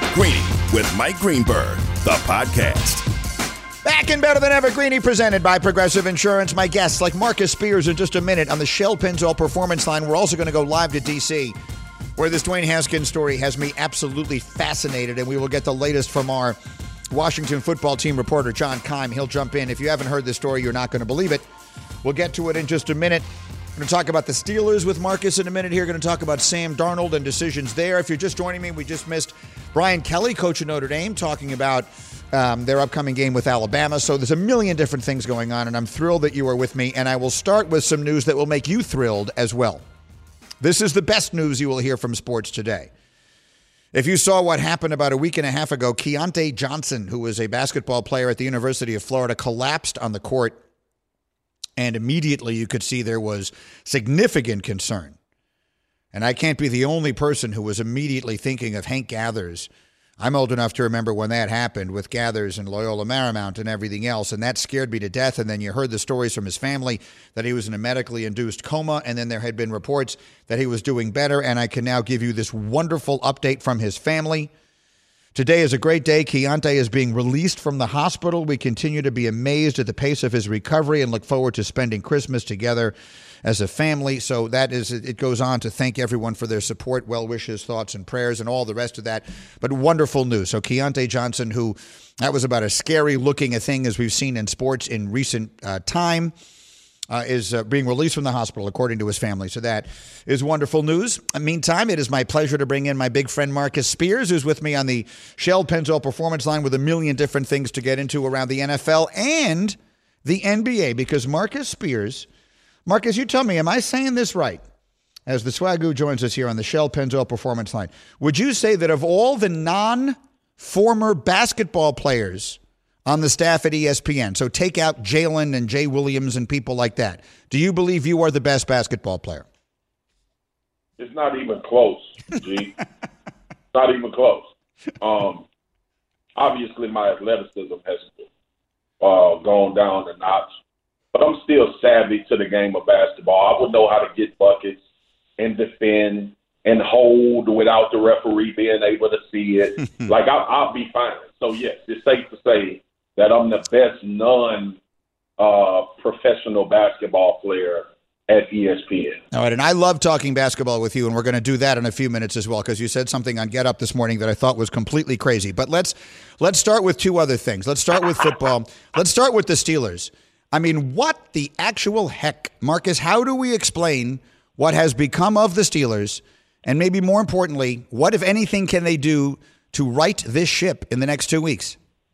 Greeny with Mike Greenberg, the podcast. Back and better than ever, Greeny, presented by Progressive Insurance. My guests, like Marcus Spears, in just a minute on the Shell Pennzoil Performance Line. We're also going to go live to D.C., where this Dwayne Haskins story has me absolutely fascinated, and we will get the latest from our Washington football team reporter, John Keim. He'll jump in. If you haven't heard this story, you're not going to believe it. We'll get to it in just a minute. We're going to talk about the Steelers with Marcus in a minute here. Going to talk about Sam Darnold and decisions there. If you're just joining me, we just missed Brian Kelly, coach of Notre Dame, talking about their upcoming game with Alabama. So there's a million different things going on, and I'm thrilled that you are with me. And I will start with some news that will make you thrilled as well. This is the best news you will hear from sports today. If you saw what happened about a week and a half ago, Keontae Johnson, who was a basketball player at the University of Florida, collapsed on the court. And immediately you could see there was significant concern. And I can't be the only person who was immediately thinking of Hank Gathers. I'm old enough to remember when that happened with Gathers and Loyola Marymount and everything else, and that scared me to death. And then you heard the stories from his family that he was in a medically induced coma, and then there had been reports that he was doing better, and I can now give you this wonderful update from his family. Today is a great day. Keontae is being released from the hospital. We continue to be amazed at the pace of his recovery and look forward to spending Christmas together as a family. So that is, it goes on to thank everyone for their support, well wishes, thoughts, and prayers, and all the rest of that. But wonderful news. So Keontae Johnson, who that was about as scary looking a thing as we've seen in sports in recent time, is being released from the hospital, according to his family. So that is wonderful news. Meantime, it is my pleasure to bring in my big friend Marcus Spears, who's with me on the Shell Pennzoil Performance Line with a million different things to get into around the NFL and the NBA. Because Marcus Spears, Marcus, you tell me, am I saying this right? As the Swagoo joins us here on the Shell Pennzoil Performance Line, would you say that of all the non-former basketball players on the staff at ESPN, so take out Jalen and Jay Williams and people like that, do you believe you are the best basketball player? It's not even close, G. Not even close. Obviously, my athleticism has gone down a notch, but I'm still savvy to the game of basketball. I would know how to get buckets and defend and hold without the referee being able to see it. Like, I'll be fine. So, yes, it's safe to say that I'm the best non-professional basketball player at ESPN. All right, and I love talking basketball with you, and we're going to do that in a few minutes as well, because you said something on Get Up this morning that I thought was completely crazy. But let's start with two other things. Let's start with football. Let's start with the Steelers. I mean, what the actual heck, Marcus, how do we explain what has become of the Steelers? And maybe more importantly, what, if anything, can they do to right this ship in the next 2 weeks?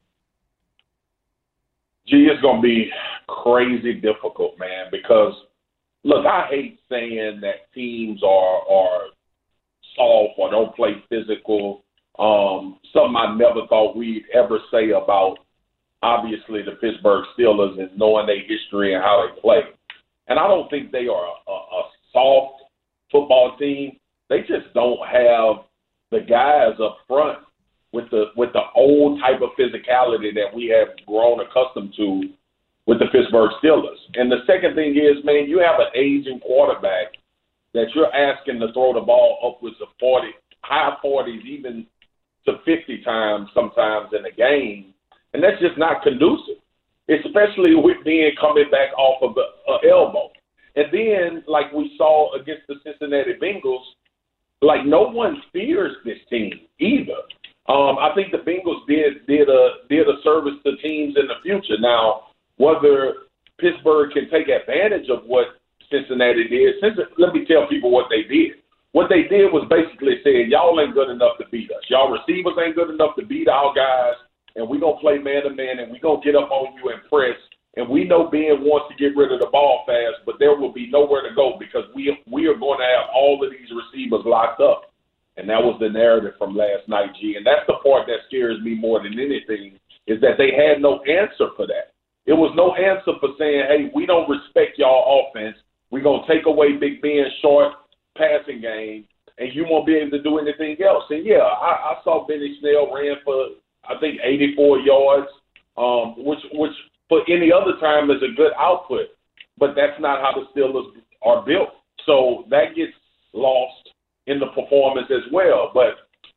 Gee, it's going to be crazy difficult, man, because, look, I hate saying that teams are soft or don't play physical. Something I never thought we'd ever say about, obviously, the Pittsburgh Steelers and knowing their history and how they play. And I don't think they are a soft football team. They just don't have the guys up front with the old type of physicality that we have grown accustomed to with the Pittsburgh Steelers. And the second thing is, man, you have an aging quarterback that you're asking to throw the ball upwards of 40, high 40s, even to 50 times sometimes in a game. And that's just not conducive, especially with being coming back off of an elbow. And then, like we saw against the Cincinnati Bengals, like no one fears this team either. I think the Bengals did a service to teams in the future. Now, whether Pittsburgh can take advantage of what Cincinnati did, let me tell people what they did. What they did was basically saying, y'all ain't good enough to beat us. Y'all receivers ain't good enough to beat our guys, and we're going to play man-to-man, and we're going to get up on you and press. And we know Ben wants to get rid of the ball fast, but there will be nowhere to go because we are going to have all of these receivers locked up. And that was the narrative from last night, G. And that's the part that scares me more than anything, is that they had no answer for that. It was no answer for saying, hey, we don't respect y'all offense. We're going to take away Big Ben's short passing game, and you won't be able to do anything else. And, yeah, I saw Benny Snell ran for, I think, 84 yards, which for any other time is a good output. But that's not how the Steelers are built. So that gets lost in the performance as well. But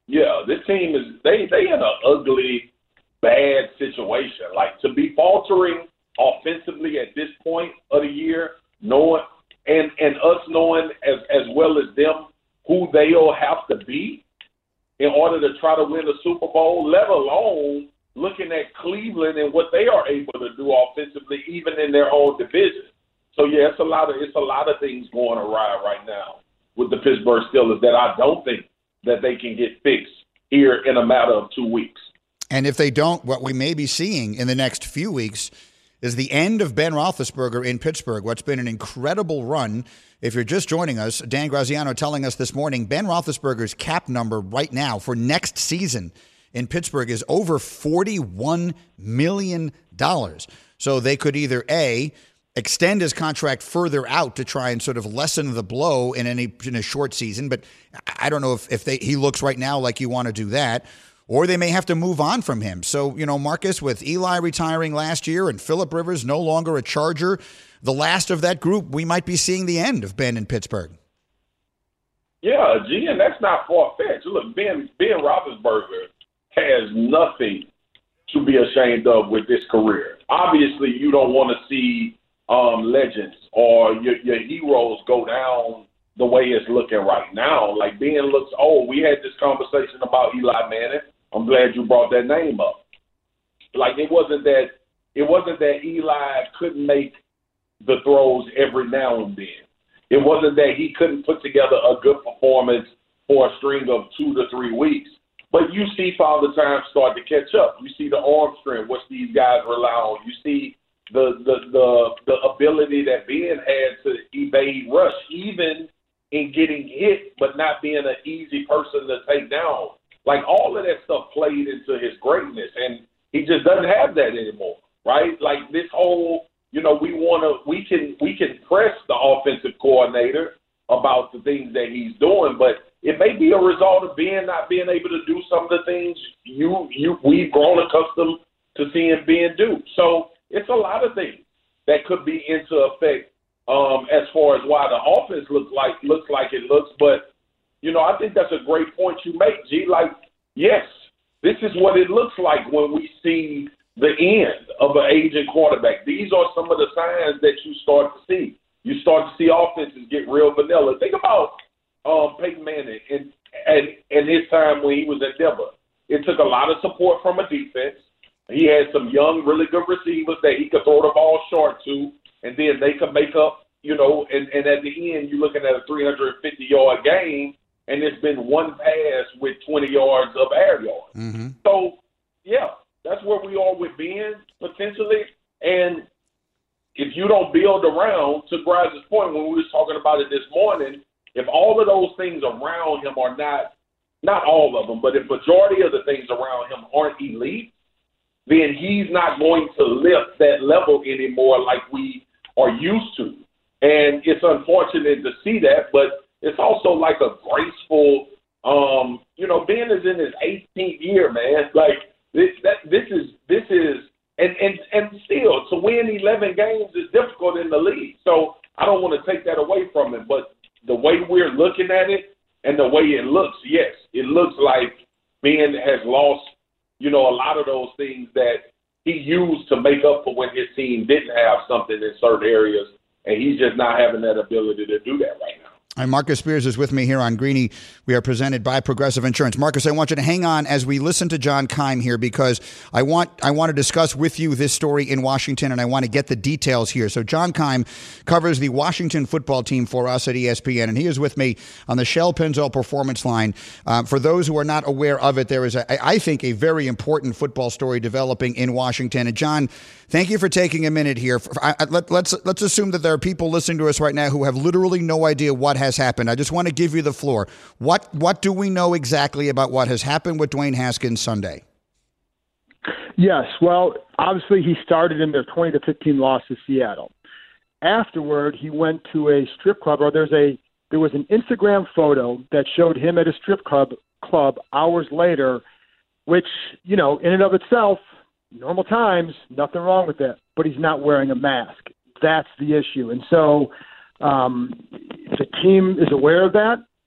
Yeah, this team is they in an ugly, bad situation. Like, to be faltering offensively at this point of the year, knowing and us knowing as well as them who they'll have to be in order to try to win the Super Bowl, let alone looking at Cleveland and what they are able to do offensively, even in their own division. So yeah, it's a lot of things going awry right now with the Pittsburgh Steelers that I don't think that they can get fixed here in a matter of 2 weeks. And if they don't, what we may be seeing in the next few weeks is the end of Ben Roethlisberger in Pittsburgh, what's been an incredible run. If you're just joining us, Dan Graziano telling us this morning, Ben Roethlisberger's cap number right now for next season in Pittsburgh is over $41 million. So they could either, A, extend his contract further out to try and sort of lessen the blow in a short season, but I don't know if he looks right now like you want to do that, or they may have to move on from him. So, Marcus, with Eli retiring last year and Phillip Rivers no longer a Charger, the last of that group, we might be seeing the end of Ben in Pittsburgh. Yeah, G, and that's not far-fetched. Look, Ben Roethlisberger has nothing to be ashamed of with this career. Obviously, you don't want to see legends or your heroes go down the way it's looking right now. Like, Ben looks old. We had this conversation about Eli Manning. I'm glad you brought that name up. Like, it wasn't that Eli couldn't make the throws every now and then. It wasn't that he couldn't put together a good performance for a string of 2 to 3 weeks. But you see Father Time start to catch up. You see the arm strength, which these guys rely on. You see the ability that Ben had to evade rush, even in getting hit, but not being an easy person to take down. Like, all of that stuff played into his greatness, and he just doesn't have that anymore, right? Like, this whole, we can press the offensive coordinator about the things that he's doing, but it may be a result of Ben not being able to do some of the things we've grown accustomed to seeing Ben do. So it's a lot of things that could be into effect as far as why the offense looks like it looks. But, I think that's a great point you make, G. Like, yes, this is what it looks like when we see the end of an aging quarterback. These are some of the signs that you start to see. You start to see offenses get real vanilla. Think about Peyton Manning and his time when he was at Denver. It took a lot of support from a defense. He had some young, really good receivers that he could throw the ball short to, and then they could make up, and at the end, you're looking at a 350-yard game, and it's been one pass with 20 yards of air yards. Mm-hmm. So, yeah, that's where we are with Ben, potentially. And if you don't build around, to Graz's point when we was talking about it this morning, if all of those things around him are not all of them, but if majority of the things around him aren't elite, then he's not going to lift that level anymore like we are used to. And it's unfortunate to see that, but it's also like a graceful, Ben is in his 18th year, man. Like, this is, and still, to win 11 games is difficult in the league. So I don't want to take that away from him, but the way we're looking at it and the way it looks, yes, it looks like Ben has lost, a lot of those things that he used to make up for when his team didn't have something in certain areas, and he's just not having that ability to do that right now. And Marcus Spears is with me here on Greeny. We are presented by Progressive Insurance. Marcus, I want you to hang on as we listen to John Keim here, because I want to discuss with you this story in Washington, and I want to get the details here. So John Keim covers the Washington football team for us at ESPN, and he is with me on the Shell Pennzoil Performance Line. For those who are not aware of it, there is, I think, a very important football story developing in Washington. And John, thank you for taking a minute here. Let's assume that there are people listening to us right now who have literally no idea what has happened. I just want to give you the floor. What do we know exactly about what has happened with Dwayne Haskins Sunday? Yes, well, obviously he started in their 20-15 loss to Seattle. Afterward, he went to a strip club, or there was an Instagram photo that showed him at a strip club hours later, which, in and of itself, normal times, nothing wrong with that, but he's not wearing a mask. That's the issue. And so the team is aware of that.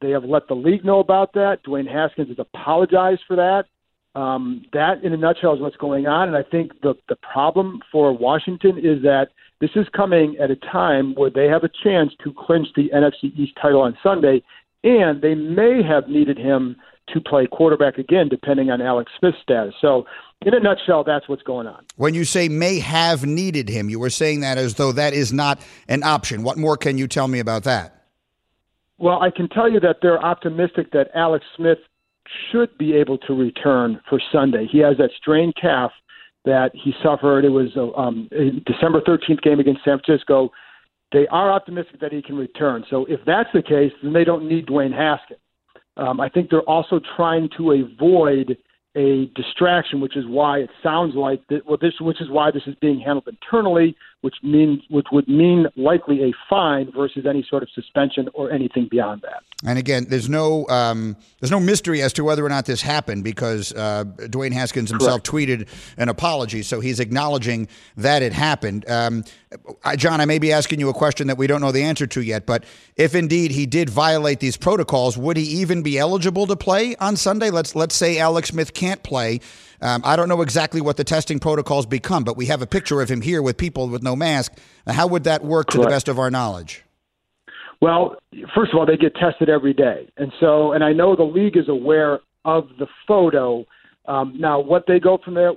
They have let the league know about that. Dwayne Haskins has apologized for that. That, in a nutshell, is what's going on. And I think the problem for Washington is that this is coming at a time where they have a chance to clinch the NFC East title on Sunday, and they may have needed him to play quarterback again, depending on Alex Smith's status. So, in a nutshell, that's what's going on. When you say may have needed him, you were saying that as though that is not an option. What more can you tell me about that? Well, I can tell you that they're optimistic that Alex Smith should be able to return for Sunday. He has that strained calf that he suffered. It was a December 13th game against San Francisco. They are optimistic that he can return. So if that's the case, then they don't need Dwayne Haskins. I think they're also trying to avoid a distraction, which is why it sounds like which is why this is being handled internally, which would mean likely a fine versus any sort of suspension or anything beyond that. And again, there's no mystery as to whether or not this happened because Dwayne Haskins himself tweeted an apology, so he's acknowledging that it happened. John, I may be asking you a question that we don't know the answer to yet, but if indeed he did violate these protocols, would he even be eligible to play on Sunday? Let's say Alex Smith can't play. I don't know exactly what the testing protocols become, but we have a picture of him here with people with no mask. How would that work to the best of our knowledge? Well, first of all, they get tested every day. And I know the league is aware of the photo. Now, what goes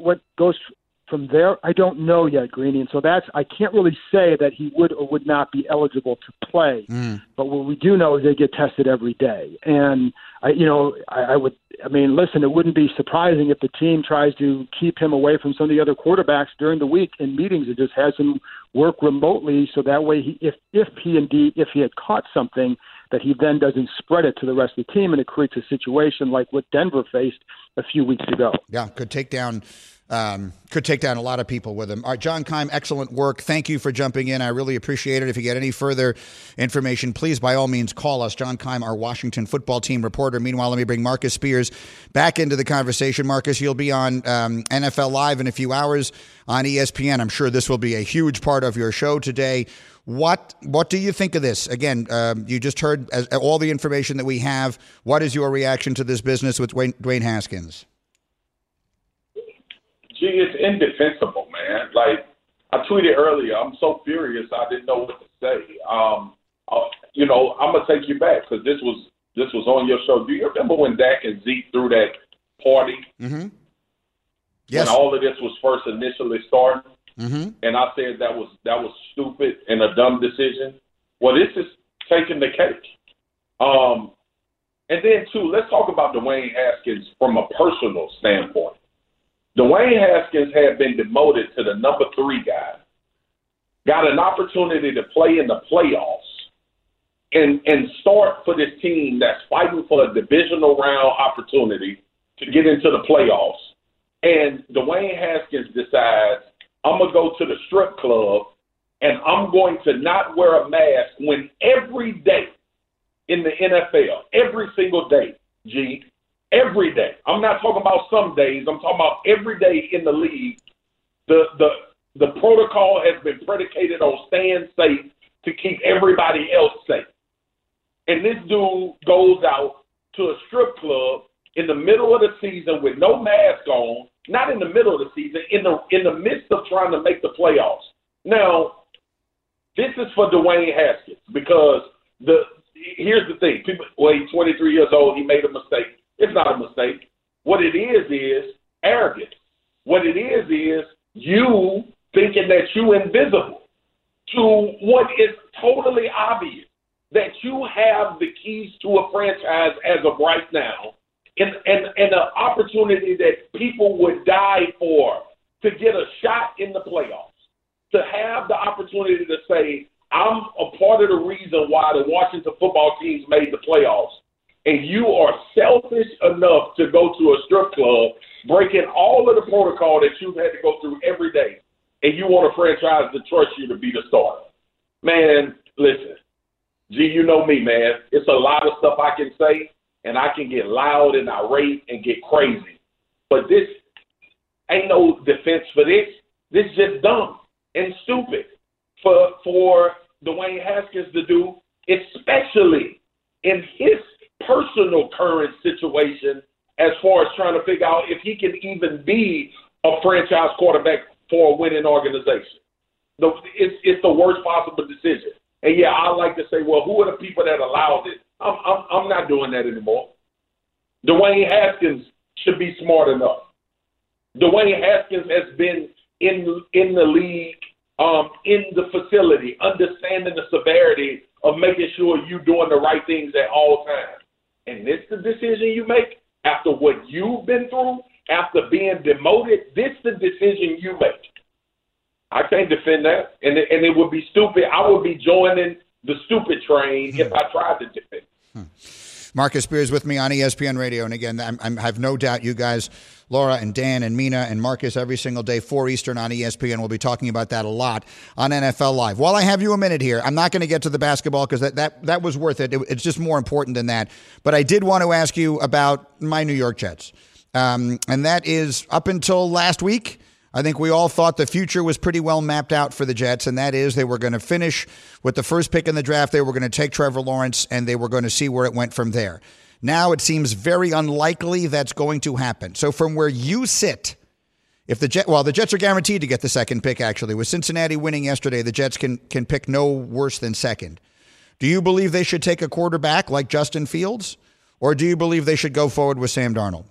from there, I don't know yet, Greeny. And so I can't really say that he would or would not be eligible to play. But what we do know is they get tested every day. And listen, it wouldn't be surprising if the team tries to keep him away from some of the other quarterbacks during the week in meetings. It just has him work remotely, so that way, if he had caught something, that he then doesn't spread it to the rest of the team, and it creates a situation like what Denver faced a few weeks ago. Yeah, could take down a lot of people with him. All right, John Keim, excellent work. Thank you for jumping in. I really appreciate it. If you get any further information, please, by all means, call us. John Keim, our Washington football team reporter. Meanwhile, let me bring Marcus Spears back into the conversation. Marcus, you'll be on NFL Live in a few hours on ESPN. I'm sure this will be a huge part of your show today. What do you think of this? Again, you just heard all the information that we have. What is your reaction to this business with Dwayne Haskins? Gee, it's indefensible, man. Like I tweeted earlier, I'm so furious I didn't know what to say. I'm gonna take you back because this was on your show. Do you remember when Dak and Zeke threw that party? Mm-hmm. Yes. When all of this was first initially started, mm-hmm. and I said that was stupid and a dumb decision. Well, this is taking the cake. And then too, let's talk about Dwayne Haskins from a personal standpoint. Dwayne Haskins had been demoted to the number 3 guy, got an opportunity to play in the playoffs and start for this team that's fighting for a divisional round opportunity to get into the playoffs. And Dwayne Haskins decides, I'm going to go to the strip club and I'm going to not wear a mask when every day in the NFL, every single day, every day. I'm not talking about some days. I'm talking about every day in the league. The protocol has been predicated on staying safe to keep everybody else safe. And this dude goes out to a strip club in the middle of the season with no mask on, not in the middle of the season, in the midst of trying to make the playoffs. Now, this is for Dwayne Haskins because here's the thing. He's 23 years old. He made a mistake. It's not a mistake. What it is arrogance. What it is you thinking that you're invisible to what is totally obvious, that you have the keys to a franchise as of right now and an opportunity that people would die for to get a shot in the playoffs, to have the opportunity to say, I'm a part of the reason why the Washington football teams made the playoffs. And you are selfish enough to go to a strip club, breaking all of the protocol that you've had to go through every day, and you want a franchise to trust you to be the starter. Man, listen, you know me, man. It's a lot of stuff I can say, and I can get loud and irate and get crazy. But this ain't no defense for this. This is just dumb and stupid for Dwayne Haskins to do, especially in his personal current situation as far as trying to figure out if he can even be a franchise quarterback for a winning organization. It's the worst possible decision. And, yeah, I like to say, well, who are the people that allowed it? I'm not doing that anymore. Dwayne Haskins should be smart enough. Dwayne Haskins has been in the league, in the facility, understanding the severity of making sure you're doing the right things at all times. And this the decision you make after what you've been through, after being demoted. This the decision you make. I can't defend that, and it would be stupid. I would be joining the stupid train if I tried to defend. Marcus Spears with me on ESPN Radio. And again, I have no doubt you guys, Laura and Dan and Mina and Marcus, every single day, 4 Eastern on ESPN. We'll be talking about that a lot on NFL Live. While I have you a minute here, I'm not going to get to the basketball because that was worth it. It's just more important than that. But I did want to ask you about my New York Jets. And that is, up until last week, I think we all thought the future was pretty well mapped out for the Jets, and that is they were going to finish with the first pick in the draft. They were going to take Trevor Lawrence, and they were going to see where it went from there. Now it seems very unlikely that's going to happen. So from where you sit, if the Jets are guaranteed to get the second pick, actually. With Cincinnati winning yesterday, the Jets can pick no worse than second. Do you believe they should take a quarterback like Justin Fields, or do you believe they should go forward with Sam Darnold?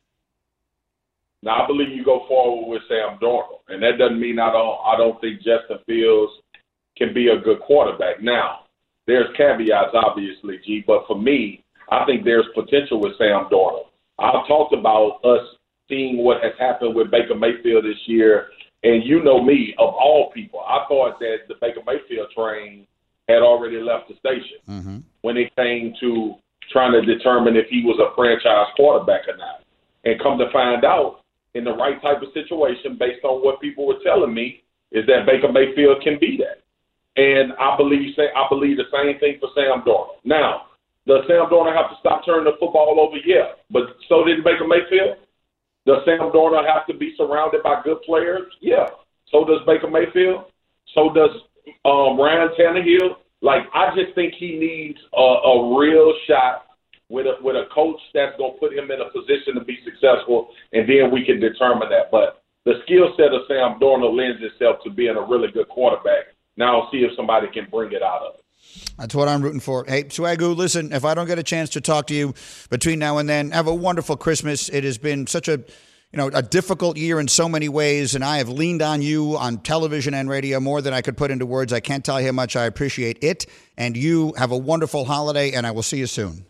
Now, I believe you go forward with Sam Darnold, and that doesn't mean I don't think Justin Fields can be a good quarterback. Now, there's caveats, obviously, G, but for me, I think there's potential with Sam Darnold. I've talked about us seeing what has happened with Baker Mayfield this year, and you know me, of all people, I thought that the Baker Mayfield train had already left the station when it came to trying to determine if he was a franchise quarterback or not. And come to find out, in the right type of situation, based on what people were telling me, is that Baker Mayfield can be that. And I believe the same thing for Sam Darnold. Now, does Sam Darnold have to stop turning the football over? Yeah. But so did Baker Mayfield. Does Sam Darnold have to be surrounded by good players? Yeah. So does Baker Mayfield. So does Ryan Tannehill. Like, I just think he needs a real shot with a coach that's going to put him in a position to be successful, and then we can determine that. But the skill set of Sam Darnold lends itself to being a really good quarterback. Now I'll see if somebody can bring it out of it. That's what I'm rooting for. Hey, Swagoo, listen, if I don't get a chance to talk to you between now and then, have a wonderful Christmas. It has been such a difficult year in so many ways, and I have leaned on you on television and radio more than I could put into words. I can't tell you how much I appreciate it, and you have a wonderful holiday, and I will see you soon.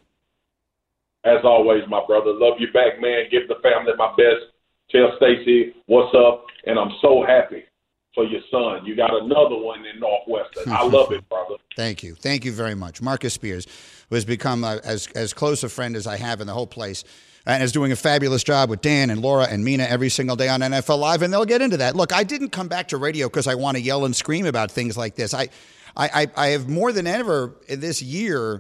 As always, my brother, love you back, man. Give the family my best. Tell Stacy what's up, and I'm so happy for your son. You got another one in Northwestern. I love it, brother. Thank you. Thank you very much. Marcus Spears, who has become as close a friend as I have in the whole place, and is doing a fabulous job with Dan and Laura and Mina every single day on NFL Live, and they'll get into that. Look, I didn't come back to radio because I want to yell and scream about things like this. I have more than ever this year,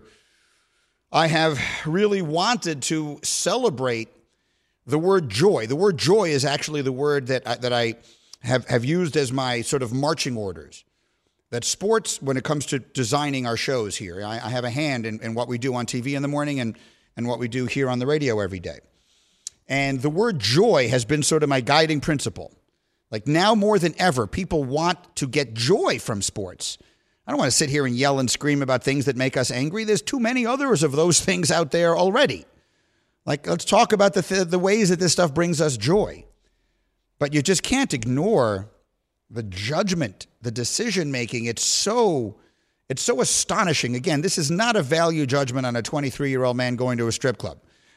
I have really wanted to celebrate the word joy. The word joy is actually the word that I have used as my sort of marching orders. That sports, when it comes to designing our shows here, I have a hand in what we do on TV in the morning and what we do here on the radio every day. And the word joy has been sort of my guiding principle. Like now more than ever, people want to get joy from sports. I don't want to sit here and yell and scream about things that make us angry. There's too many others of those things out there already. Like, let's talk about the ways that this stuff brings us joy. But you just can't ignore the judgment, the decision-making. It's so astonishing. Again, this is not a value judgment on a 23-year-old man going to a strip club.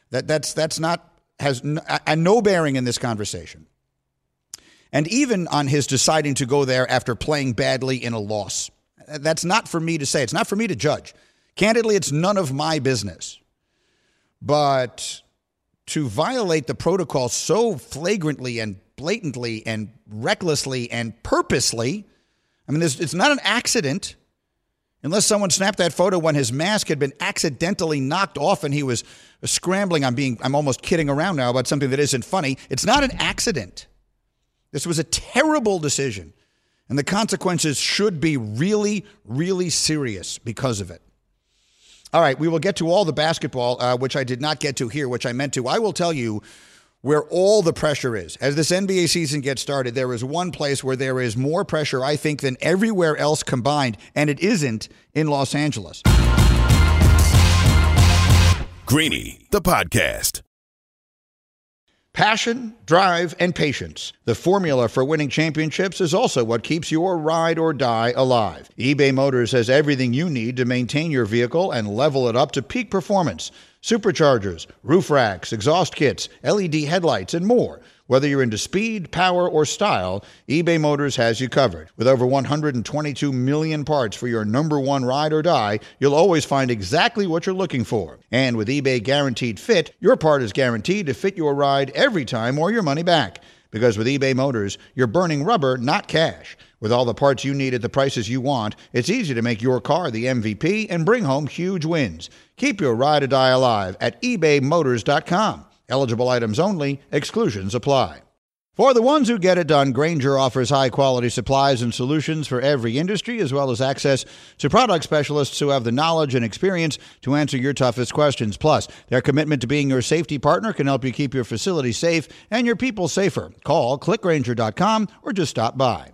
Has no bearing in this conversation. And even on his deciding to go there after playing badly in a loss. That's not for me to say. It's not for me to judge. Candidly, it's none of my business. But to violate the protocol so flagrantly and blatantly and recklessly and purposely, I mean, it's not an accident. Unless someone snapped that photo when his mask had been accidentally knocked off and he was scrambling. I'm almost kidding around now about something that isn't funny. It's not an accident. This was a terrible decision. And the consequences should be really, really serious because of it. All right, we will get to all the basketball, which I did not get to here, which I meant to. I will tell you where all the pressure is. As this NBA season gets started, there is one place where there is more pressure, I think, than everywhere else combined, and it isn't in Los Angeles. Greeny, the podcast. Passion, drive, and patience. The formula for winning championships is also what keeps your ride or die alive. eBay Motors has everything you need to maintain your vehicle and level it up to peak performance. Superchargers, roof racks, exhaust kits, LED headlights, and more. Whether you're into speed, power, or style, eBay Motors has you covered. With over 122 million parts for your number one ride or die, you'll always find exactly what you're looking for. And with eBay Guaranteed Fit, your part is guaranteed to fit your ride every time or your money back. Because with eBay Motors, you're burning rubber, not cash. With all the parts you need at the prices you want, it's easy to make your car the MVP and bring home huge wins. Keep your ride or die alive at ebaymotors.com. Eligible items only. Exclusions apply. For the ones who get it done, Grainger offers high-quality supplies and solutions for every industry, as well as access to product specialists who have the knowledge and experience to answer your toughest questions. Plus, their commitment to being your safety partner can help you keep your facility safe and your people safer. Call, clickgrainger.com, or just stop by.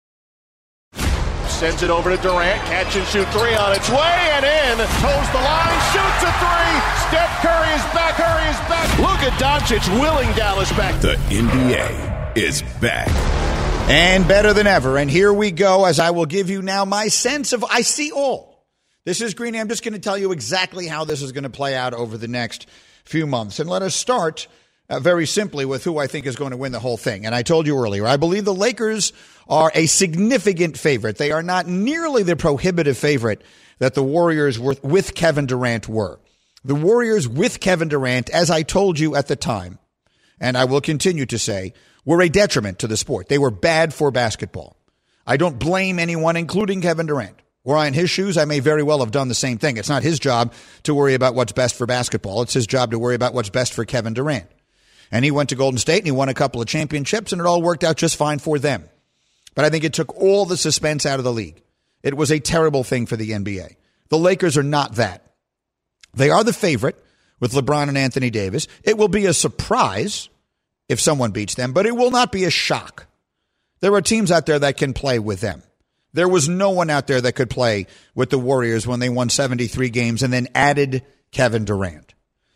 Sends it over to Durant. Catch and shoot three on its way and in. Toes the line. Shoots a three. Steph Curry is back. Luka Doncic willing Dallas back. The NBA is back. And better than ever. And here we go, as I will give you now my sense of I see all. This is Greeny. I'm just going to tell you exactly how this is going to play out over the next few months. And let us start very simply with who I think is going to win the whole thing. And I told you earlier, I believe the Lakers are a significant favorite. They are not nearly the prohibitive favorite that the Warriors with Kevin Durant were. The Warriors with Kevin Durant, as I told you at the time, and I will continue to say, were a detriment to the sport. They were bad for basketball. I don't blame anyone, including Kevin Durant. Were I in his shoes, I may very well have done the same thing. It's not his job to worry about what's best for basketball. It's his job to worry about what's best for Kevin Durant. And he went to Golden State and he won a couple of championships, and it all worked out just fine for them. But I think it took all the suspense out of the league. It was a terrible thing for the NBA. The Lakers are not that. They are the favorite with LeBron and Anthony Davis. It will be a surprise if someone beats them, but it will not be a shock. There are teams out there that can play with them. There was no one out there that could play with the Warriors when they won 73 games and then added Kevin Durant.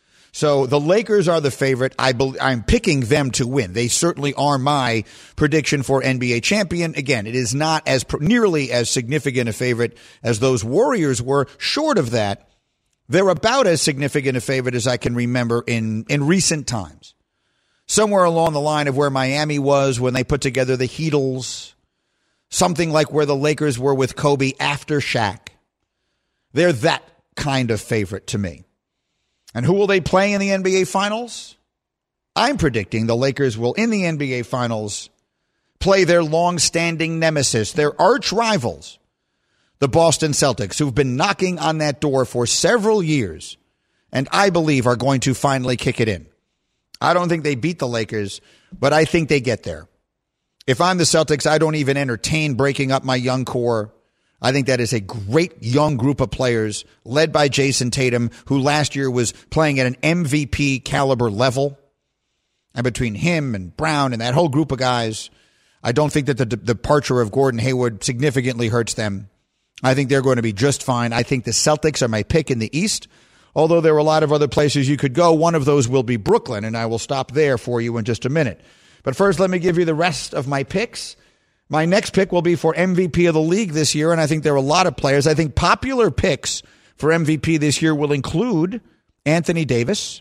So the Lakers are the favorite. I'm picking them to win. They certainly are my prediction for NBA champion. Again, it is not as nearly as significant a favorite as those Warriors were. Short of that, they're about as significant a favorite as I can remember in recent times. Somewhere along the line of where Miami was when they put together the Heatles, something like where the Lakers were with Kobe after Shaq. They're that kind of favorite to me. And who will they play in the NBA Finals? I'm predicting the Lakers will, in the NBA Finals, play their long-standing nemesis, their arch rivals, the Boston Celtics, who've been knocking on that door for several years, and I believe are going to finally kick it in. I don't think they beat the Lakers, but I think they get there. If I'm the Celtics, I don't even entertain breaking up my young core. I think that is a great young group of players led by Jason Tatum, who last year was playing at an MVP caliber level. And between him and Brown and that whole group of guys, I don't think that the departure of Gordon Hayward significantly hurts them. I think they're going to be just fine. I think the Celtics are my pick in the East, although there are a lot of other places you could go. One of those will be Brooklyn, and I will stop there for you in just a minute. But first, let me give you the rest of my picks. My next pick will be for MVP of the league this year, and I think there are a lot of players. I think popular picks for MVP this year will include Anthony Davis,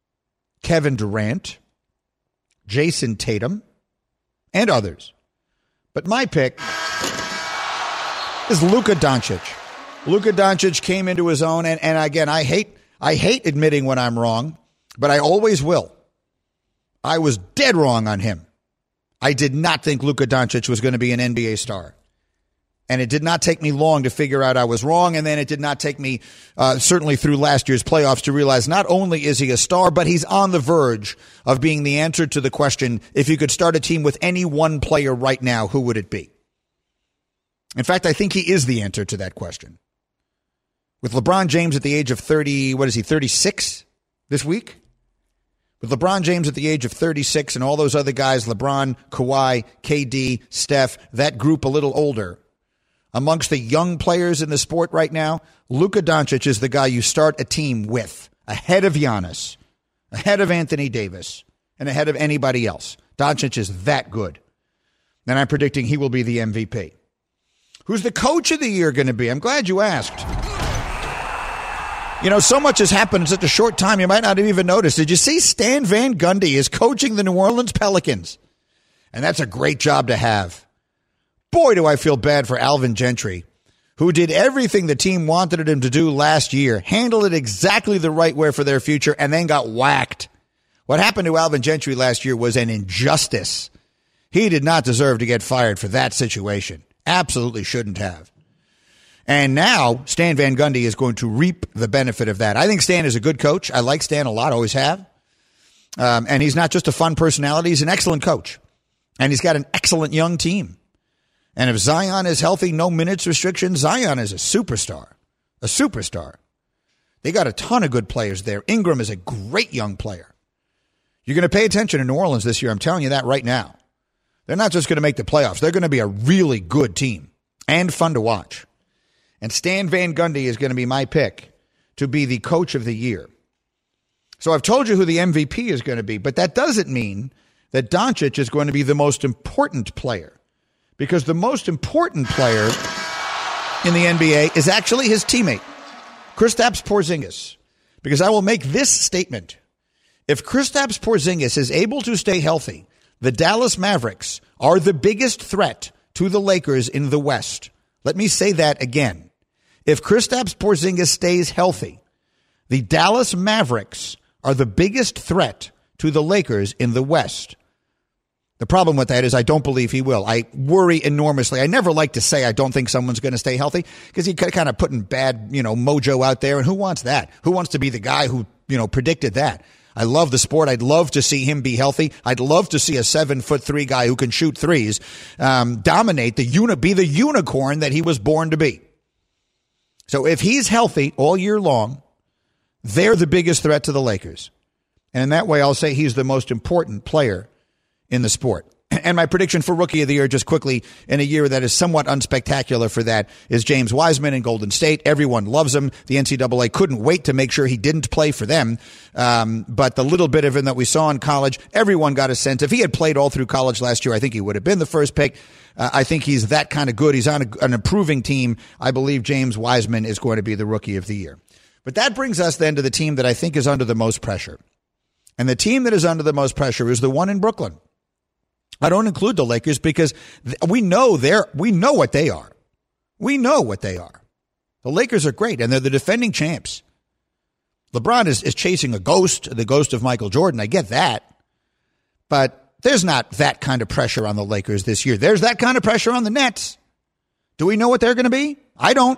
Kevin Durant, Jason Tatum, and others. But my pick is Luka Doncic. Luka Doncic came into his own, and again, I hate admitting when I'm wrong, but I always will. I was dead wrong on him. I did not think Luka Doncic was going to be an NBA star. And it did not take me long to figure out I was wrong, and then it did not take me, certainly through last year's playoffs, to realize not only is he a star, but he's on the verge of being the answer to the question, if you could start a team with any one player right now, who would it be? In fact, I think he is the answer to that question. With LeBron James at the age of 36 this week? With LeBron James at the age of 36 and all those other guys, LeBron, Kawhi, KD, Steph, that group a little older. Amongst the young players in the sport right now, Luka Doncic is the guy you start a team with, ahead of Giannis, ahead of Anthony Davis, and ahead of anybody else. Doncic is that good. And I'm predicting he will be the MVP. Who's the coach of the year going to be? I'm glad you asked. You know, so much has happened in such a short time, you might not have even noticed. Did you see Stan Van Gundy is coaching the New Orleans Pelicans? And that's a great job to have. Boy, do I feel bad for Alvin Gentry, who did everything the team wanted him to do last year, handled it exactly the right way for their future, and then got whacked. What happened to Alvin Gentry last year was an injustice. He did not deserve to get fired for that situation. Absolutely shouldn't have. And now Stan Van Gundy is going to reap the benefit of that. I think Stan is a good coach. I like Stan a lot, always have. And he's not just a fun personality. He's an excellent coach. And he's got an excellent young team. And if Zion is healthy, no minutes restriction, Zion is a superstar. A superstar. They got a ton of good players there. Ingram is a great young player. You're going to pay attention to New Orleans this year. I'm telling you that right now. They're not just going to make the playoffs. They're going to be a really good team and fun to watch. And Stan Van Gundy is going to be my pick to be the coach of the year. So I've told you who the MVP is going to be, but that doesn't mean that Doncic is going to be the most important player, because the most important player in the NBA is actually his teammate, Kristaps Porzingis. Because I will make this statement. If Kristaps Porzingis is able to stay healthy, the Dallas Mavericks are the biggest threat to the Lakers in the West. Let me say that again. If Kristaps Porzingis stays healthy, the Dallas Mavericks are the biggest threat to the Lakers in the West. The problem with that is I don't believe he will. I worry enormously. I never like to say I don't think someone's going to stay healthy, because he kind of putting bad, mojo out there. And who wants that? Who wants to be the guy who, predicted that? I love the sport. I'd love to see him be healthy. I'd love to see a 7'3" guy who can shoot threes dominate be the unicorn that he was born to be. So if he's healthy all year long, they're the biggest threat to the Lakers. And in that way, I'll say he's the most important player in the sport. And my prediction for Rookie of the Year, just quickly, in a year that is somewhat unspectacular for that, is James Wiseman in Golden State. Everyone loves him. The NCAA couldn't wait to make sure he didn't play for them. But the little bit of him that we saw in college, everyone got a sense. If he had played all through college last year, I think he would have been the first pick. I think he's that kind of good. He's on an improving team. I believe James Wiseman is going to be the Rookie of the Year. But that brings us then to the team that I think is under the most pressure. And the team that is under the most pressure is the one in Brooklyn. I don't include the Lakers because we know what they are. We know what they are. The Lakers are great, and they're the defending champs. LeBron is chasing the ghost of Michael Jordan. I get that. But there's not that kind of pressure on the Lakers this year. There's that kind of pressure on the Nets. Do we know what they're going to be? I don't.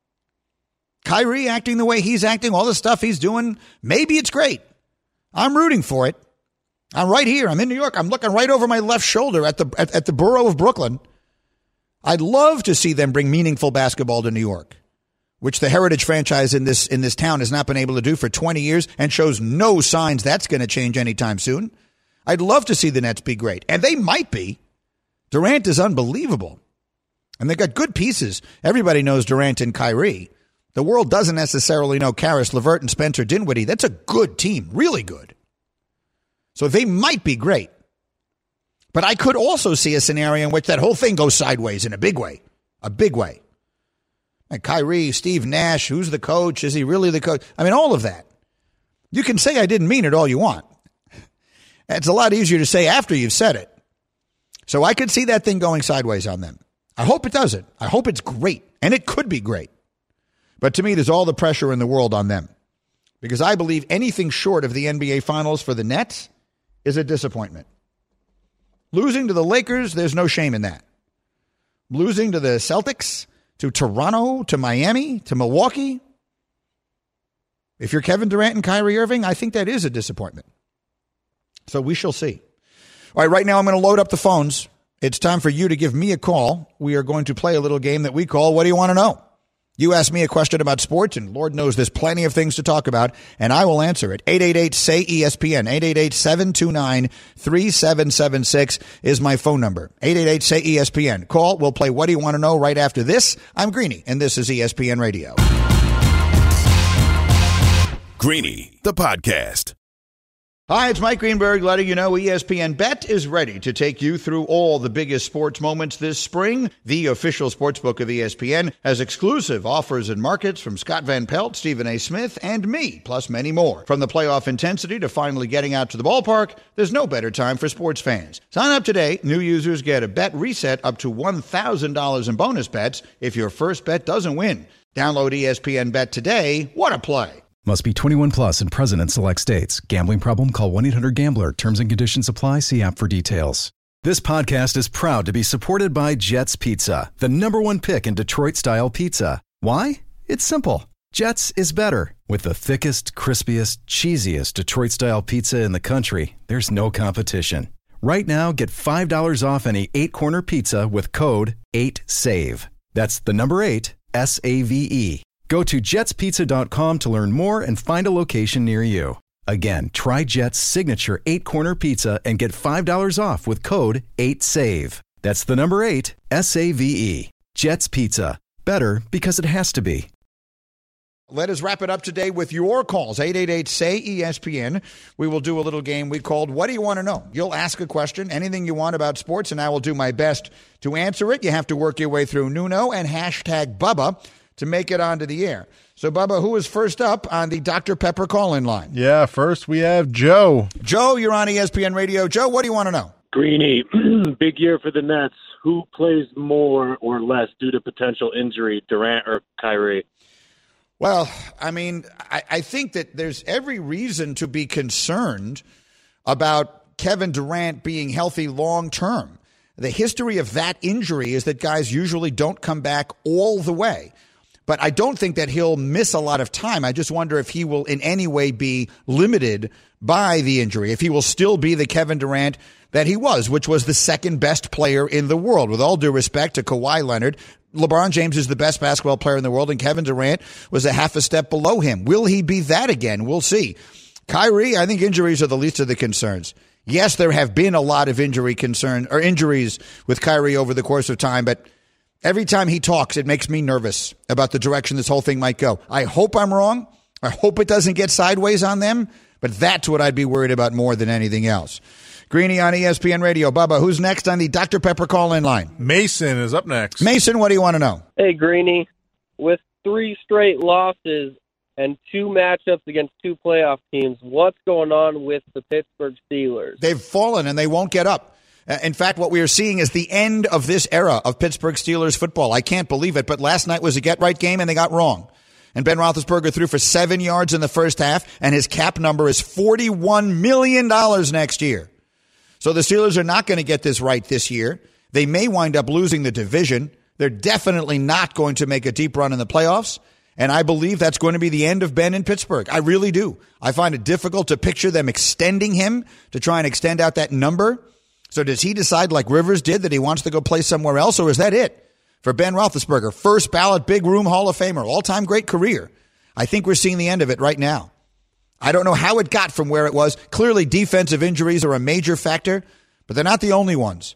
Kyrie acting the way he's acting, all the stuff he's doing, maybe it's great. I'm rooting for it. I'm right here. I'm in New York. I'm looking right over my left shoulder at the borough of Brooklyn. I'd love to see them bring meaningful basketball to New York, which the Heritage franchise in this town has not been able to do for 20 years and shows no signs that's going to change anytime soon. I'd love to see the Nets be great, and they might be. Durant is unbelievable, and they got good pieces. Everybody knows Durant and Kyrie. The world doesn't necessarily know Karis LeVert and Spencer Dinwiddie. That's a good team, really good. So they might be great. But I could also see a scenario in which that whole thing goes sideways in a big way. A big way. Like Kyrie, Steve Nash, who's the coach? Is he really the coach? I mean, all of that. You can say I didn't mean it all you want. It's a lot easier to say after you've said it. So I could see that thing going sideways on them. I hope it doesn't. I hope it's great. And it could be great. But to me, there's all the pressure in the world on them. Because I believe anything short of the NBA Finals for the Nets is a disappointment. Losing to the Lakers, there's no shame in that. Losing to the Celtics, to Toronto, to Miami, to Milwaukee. If you're Kevin Durant and Kyrie Irving, I think that is a disappointment. So we shall see. All right, right now I'm going to load up the phones. It's time for you to give me a call. We are going to play a little game that we call What Do You Want to Know? You ask me a question about sports, and Lord knows there's plenty of things to talk about, and I will answer it. 888-SAY-ESPN, 888-729-3776 is my phone number. 888-SAY-ESPN. Call. We'll play What Do You Want to Know right after this. I'm Greeny, and this is ESPN Radio. Greeny, the podcast. Hi, it's Mike Greenberg letting you know ESPN Bet is ready to take you through all the biggest sports moments this spring. The official sportsbook of ESPN has exclusive offers and markets from Scott Van Pelt, Stephen A. Smith, and me, plus many more. From the playoff intensity to finally getting out to the ballpark, there's no better time for sports fans. Sign up today. New users get a bet reset up to $1,000 in bonus bets if your first bet doesn't win. Download ESPN Bet today. What a play. Must be 21 plus and present in select states. Gambling problem? Call 1-800-GAMBLER. Terms and conditions apply. See app for details. This podcast is proud to be supported by Jets Pizza, the #1 pick in Detroit-style pizza. Why? It's simple. Jets is better. With the thickest, crispiest, cheesiest Detroit-style pizza in the country, there's no competition. Right now, get $5 off any 8-corner pizza with code 8SAVE. That's the number 8, SAVE. Go to jetspizza.com to learn more and find a location near you. Again, try Jet's signature 8-corner pizza and get $5 off with code 8SAVE. That's the number 8, SAVE. Jet's Pizza. Better because it has to be. Let us wrap it up today with your calls. 888-SAY-ESPN. We will do a little game we called What Do You Want to Know? You'll ask a question, anything you want about sports, and I will do my best to answer it. You have to work your way through Nuno and hashtag Bubba to make it onto the air. So, Bubba, who is first up on the Dr. Pepper call-in line? Yeah, first we have Joe. Joe, you're on ESPN Radio. Joe, what do you want to know? Greeny, big year for the Nets. Who plays more or less due to potential injury, Durant or Kyrie? Well, I mean, I think that there's every reason to be concerned about Kevin Durant being healthy long-term. The history of that injury is that guys usually don't come back all the way. But I don't think that he'll miss a lot of time. I just wonder if he will in any way be limited by the injury, if he will still be the Kevin Durant that he was, which was the second best player in the world. With all due respect to Kawhi Leonard, LeBron James is the best basketball player in the world, and Kevin Durant was a half a step below him. Will he be that again? We'll see. Kyrie, I think injuries are the least of the concerns. Yes, there have been a lot of injuries with Kyrie over the course of time, but every time he talks, it makes me nervous about the direction this whole thing might go. I hope I'm wrong. I hope it doesn't get sideways on them, but that's what I'd be worried about more than anything else. Greeny on ESPN Radio. Bubba, who's next on the Dr. Pepper call-in line? Mason is up next. Mason, what do you want to know? Hey, Greeny. With 3 straight losses and 2 matchups against 2 playoff teams, what's going on with the Pittsburgh Steelers? They've fallen and they won't get up. In fact, what we are seeing is the end of this era of Pittsburgh Steelers football. I can't believe it, but last night was a get-right game, and they got wrong. And Ben Roethlisberger threw for 7 yards in the first half, and his cap number is $41 million next year. So the Steelers are not going to get this right this year. They may wind up losing the division. They're definitely not going to make a deep run in the playoffs, and I believe that's going to be the end of Ben in Pittsburgh. I really do. I find it difficult to picture them extending him to try and extend out that number. So does he decide, like Rivers did, that he wants to go play somewhere else, or is that it for Ben Roethlisberger? First ballot, big room Hall of Famer, all-time great career. I think we're seeing the end of it right now. I don't know how it got from where it was. Clearly, defensive injuries are a major factor, but they're not the only ones.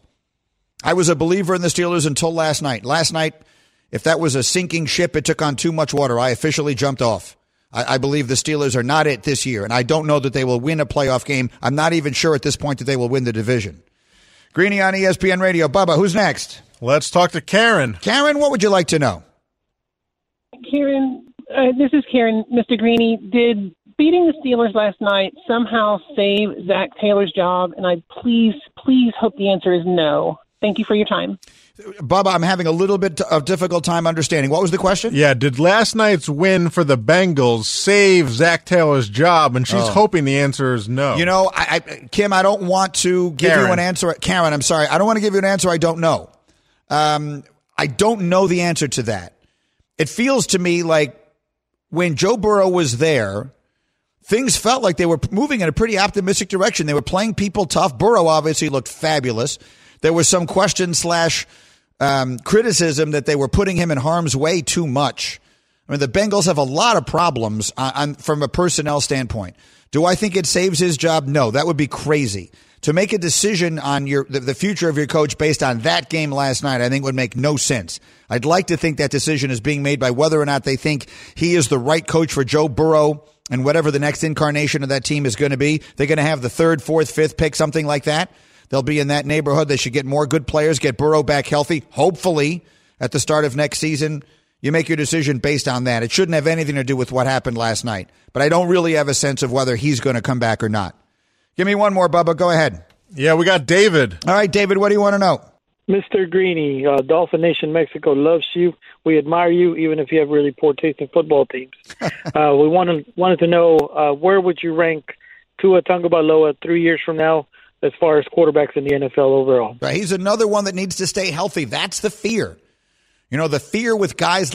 I was a believer in the Steelers until last night. Last night, if that was a sinking ship, it took on too much water. I officially jumped off. I believe the Steelers are not it this year, and I don't know that they will win a playoff game. I'm not even sure at this point that they will win the division. Greeny on ESPN Radio. Bubba, who's next? Let's talk to Karen. Karen, what would you like to know? Karen, this is Karen. Mr. Greeny, did beating the Steelers last night somehow save Zach Taylor's job? And I please hope the answer is no. Thank you for your time. Bubba, I'm having a little bit of difficult time understanding. What was the question? Yeah, did last night's win for the Bengals save Zach Taylor's job? And she's hoping the answer is no. You know, Kim, I don't want to give you an answer. Karen, I'm sorry. I don't want to give you an answer I don't know. I don't know the answer to that. It feels to me like when Joe Burrow was there, things felt like they were moving in a pretty optimistic direction. They were playing people tough. Burrow obviously looked fabulous. There was some question / criticism that they were putting him in harm's way too much. I mean, the Bengals have a lot of problems from a personnel standpoint. Do I think it saves his job? No, that would be crazy. To make a decision on the future of your coach based on that game last night, I think would make no sense. I'd like to think that decision is being made by whether or not they think he is the right coach for Joe Burrow and whatever the next incarnation of that team is going to be. They're going to have the 3rd, 4th, 5th pick, something like that. They'll be in that neighborhood. They should get more good players, get Burrow back healthy, hopefully at the start of next season. You make your decision based on that. It shouldn't have anything to do with what happened last night. But I don't really have a sense of whether he's going to come back or not. Give me one more, Bubba. Go ahead. Yeah, we got David. All right, David, what do you want to know? Mr. Greeny, Dolphin Nation Mexico loves you. We admire you, even if you have really poor taste in football teams. We wanted to know, where would you rank Tua Tagovailoa 3 years from now as far as quarterbacks in the NFL overall? Right, he's another one that needs to stay healthy. That's the fear. You know, the fear with guys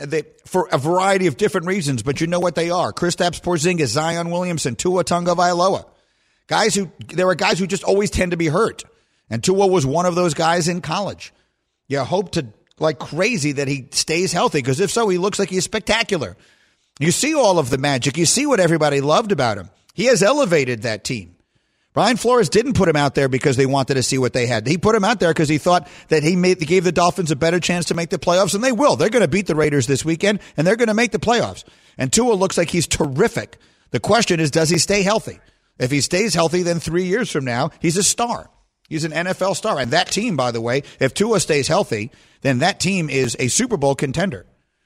for a variety of different reasons, but you know what they are. Kristaps Porzingis, Zion Williamson, Tua Tagovailoa. There are guys who just always tend to be hurt. And Tua was one of those guys in college. You hope to like crazy that he stays healthy, because if so, he looks like he's spectacular. You see all of the magic. You see what everybody loved about him. He has elevated that team. Brian Flores didn't put him out there because they wanted to see what they had. He put him out there because he thought that he gave the Dolphins a better chance to make the playoffs, and they will. They're going to beat the Raiders this weekend, and they're going to make the playoffs. And Tua looks like he's terrific. The question is, does he stay healthy? If he stays healthy, then 3 years from now, he's a star. He's an NFL star. And that team, by the way, if Tua stays healthy, then that team is a Super Bowl contender.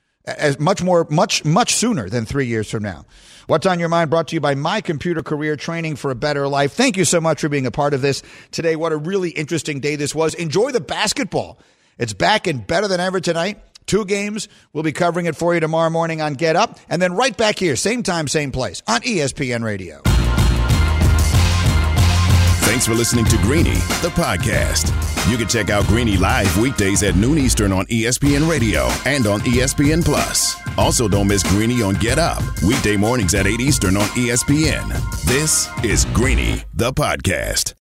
As much sooner than 3 years from now. What's on Your Mind, brought to you by My Computer Career, training for a better life. Thank you so much for being a part of this today. What a really interesting day this was. Enjoy the basketball. It's back and better than ever tonight. 2 games. We'll be covering it for you tomorrow morning on Get Up. And then right back here, same time, same place on ESPN Radio. Thanks for listening to Greeny, the podcast. You can check out Greeny live weekdays at noon Eastern on ESPN Radio and on ESPN Plus. Also, don't miss Greeny on Get Up, weekday mornings at 8 Eastern on ESPN. This is Greeny, the podcast.